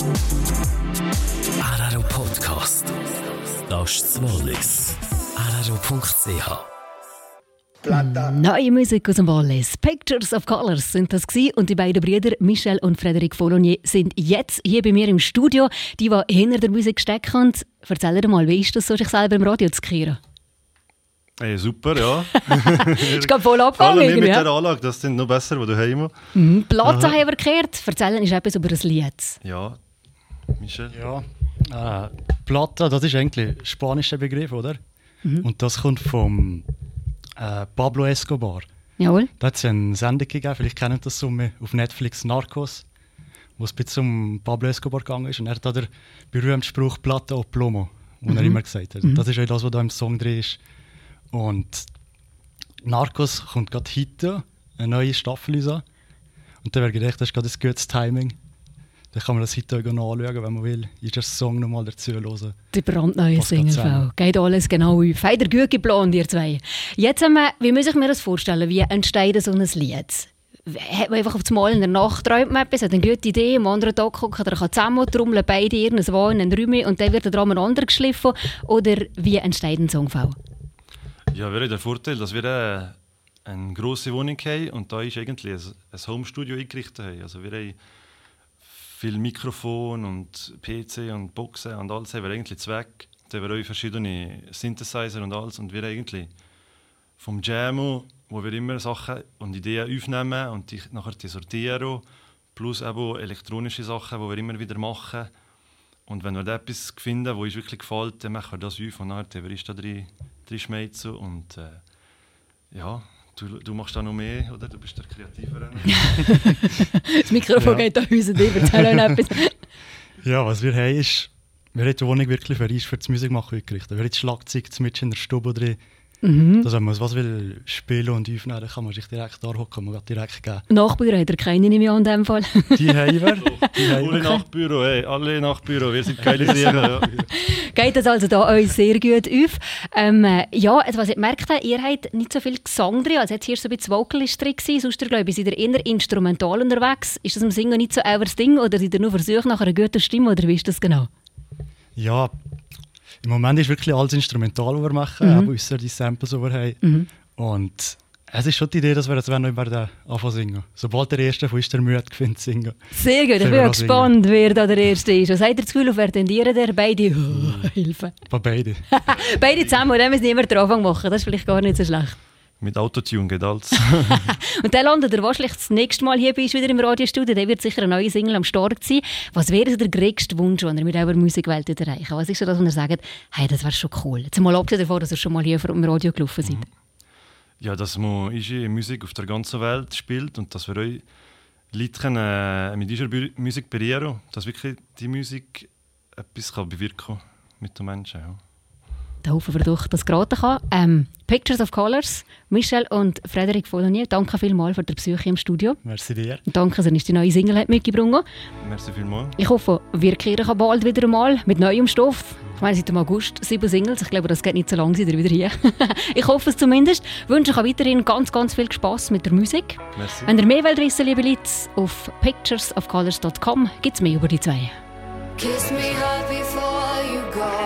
Araro Podcast. Das ist das Wallis. Araro.ch. Neue Musik aus dem Wallis. Pictures of Colors sind das gewesen. Und die beiden Brüder Michel und Frédéric Foulonier sind jetzt hier bei mir im Studio. Die hinter der Musik stecken. Und erzähl dir mal, wie ist das so, sich selber im Radio zu kehren? Hey, super, ja. Ist gerade voll abgegangen. Vor allem mit der Anlage, das sind noch besser, wo du heim Platte haben wir gekehrt. Erzählen ist etwas über ein Lied. Ja, Michel? Ja, Plata, das ist eigentlich ein spanischer Begriff, oder? Und das kommt vom Pablo Escobar. Jawohl. Da hat es eine Sendung gegeben, vielleicht kennen das so auf Netflix, Narcos, wo es ein bisschen um Pablo Escobar gegangen ist. Und er hat da den berühmten Spruch Plata o Plomo, den er immer gesagt hat. Das ist auch das, was da im Song drin ist. Und Narcos kommt gerade heute, eine neue Staffel an. Und dann wäre gedacht, das ist gerade ein gutes Timing. Dann kann man das heute auch anschauen, wenn man will. Ist der Song nochmal dazu hören. Die brandneue Single. Geht alles genau auf. Habt ihr gut geplant, ihr zwei. Jetzt wie muss ich mir das vorstellen? Wie entsteht so ein Lied? Hat man einfach auf das Mal in der Nacht träumt man etwas, hat eine gute Idee, am anderen Tag gucken, oder kann zusammen trommeln, beide irgendwo in einen Raum und dann wird der Drum aneinander geschliffen? Oder wie entsteht ein Songfall? Ja, wir haben den Vorteil, dass wir eine grosse Wohnung haben und da ist eigentlich ein Homestudio eingerichtet haben. Also wir haben viel Mikrofon und PC und Boxen und alles haben wir eigentlich Zweck. Da haben wir auch verschiedene Synthesizer und alles und wir eigentlich vom Jamo, wo wir immer Sachen und Ideen aufnehmen und nachher die sortieren, plus eben elektronische Sachen, die wir immer wieder machen. Und wenn wir da etwas finden, das uns wirklich gefällt, dann machen wir das auf und dann haben wir da drei Schmeizen und ja, du machst da noch mehr, oder? Du bist der Kreativere. Das Mikrofon geht da uns und erzähl noch etwas. Ja, was wir haben ist, wir haben die Wohnung wirklich für das Musikmachen eingerichtet. Wir haben das Schlagzeug in der Stube drin. Dass wenn man was will spielen und aufnehmen, dann kann man sich direkt da hocken, man kann direkt geben. Nachbarn hat er keine nicht mehr in dem Fall. Die haben wir. Alle Nachbüro, hey, alle Nachbüro, wir sind keine Seelen. Ja. Geht das also da euch sehr gut auf? Ja, also was ich gemerkt habe, ihr habt nicht so viel Gesang drin, also jetzt hier so ein bisschen Vocalist drin gewesen, sonst glaube ich, seid ihr eher instrumental unterwegs. Ist das im Singen nicht so euer Ding oder seid ihr nur versucht nach einer guten Stimme oder wie ist das genau? Ja, im Moment ist wirklich alles instrumental, was wir machen, aber ausser die Samples, die wir haben. Und es ist schon die Idee, dass wir jetzt noch über anfangen singen. Sobald der Erste von ist, der Mühe gewinnt singen. Sehr gut, ich bin gespannt, wer da der Erste ist. Was habt ihr das Gefühl, auf wer tendieren ihr beide? Hilfe. Beide. Beide zusammen, und dann müssen wir immer den Anfang machen. Das ist vielleicht gar nicht so schlecht. Mit Autotune geht alles. Und dann landet er wahrscheinlich das nächste Mal hier bei uns wieder im Radiostudio. Dann wird sicher eine neue Single am Start sein. Was wäre so der größte Wunsch, den ihr mit eurer Musikwelt erreichen? Was ist so, dass ihr sagt, hey, das wäre schon cool. Jetzt mal abgesehen davon, dass ihr schon mal hier im Radio gelaufen seid. Ja, dass man unsere Musik auf der ganzen Welt spielt und dass wir euch Leute mit unserer Musik berühren können. Dass wirklich die Musik etwas bewirken kann mit den Menschen. Ja. Da hoffen wir doch, dass es geraten kann. Pictures of Colors, Michel und Frédéric Foulonier, danke vielmals für den Besuch im Studio. Merci dir. Und danke, dass ihr uns die neue Single mitgebracht. Merci vielmals. Ich hoffe, wir kehren bald wieder einmal mit neuem Stoff. Ich meine, seit dem August 7 Singles. Ich glaube, das geht nicht so lange, seid ihr wieder hier. Ich hoffe es zumindest. Ich wünsche euch weiterhin ganz, ganz viel Spass mit der Musik. Merci. Wenn ihr mehr wollt wissen, liebe Leute, auf picturesofcolors.com gibt es mehr über die zwei. Kiss me hard